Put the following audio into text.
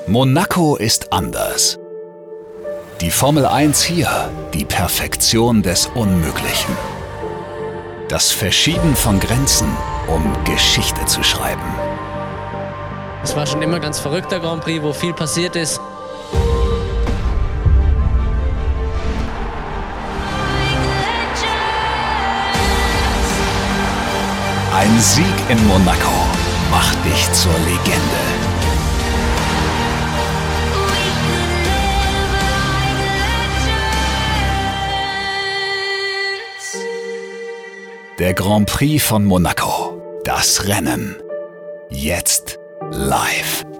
Monaco ist anders. Die Formel 1 hier, die Perfektion des Unmöglichen. Das Verschieben von Grenzen, um Geschichte zu schreiben. Es war schon immer ganz verrückter Grand Prix, wo viel passiert ist. Ein Sieg in Monaco macht dich zur Legende. Der Grand Prix von Monaco. Das Rennen. Jetzt live.